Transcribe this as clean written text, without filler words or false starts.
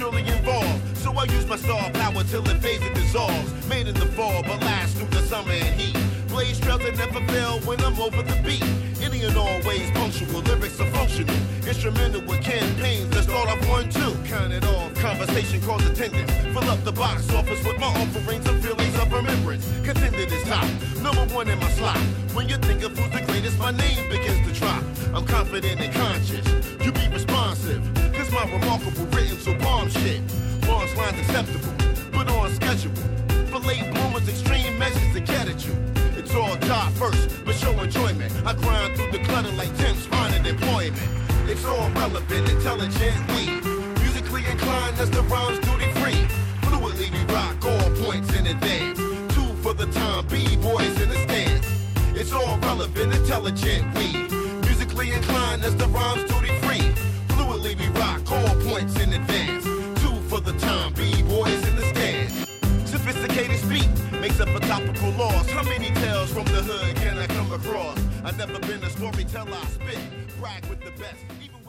surely involved. So I use my star power till it fades and dissolves. Made in the fall, but lasts through the summer and heat. Blaze trails that never fail when I'm over the beat. Any and all ways punctual, lyrics are functional. Instrumental with campaigns, let's start off 1, 2. Count it off, conversation calls attendance. Fill up the box office with my offerings of feelings of remembrance. Contended is top, #1 in my slot. When you think of who's the greatest, my name begins to drop. I'm confident and conscious, you be responsive. Cause my remarkable written so bomb shit. Launch lines acceptable, but on schedule. For late bloomers, extreme measures to get at you. It's all job first, but show enjoyment. I grind through the clutter like Tim's finding employment. It's all relevant, intelligent, we musically inclined as the rhymes duty free. Fluidly we rock all points in advance. 2 for the time, B-boys in the stands. It's all relevant, intelligent, we musically inclined as the rhymes duty free. Fluidly we rock all points in advance. 2 for the time, B-boys in the stands. Sophisticated speak makes up a topical loss. How many tales from the hood can I come across? I've never been a storyteller, I spit, brag with the best. Even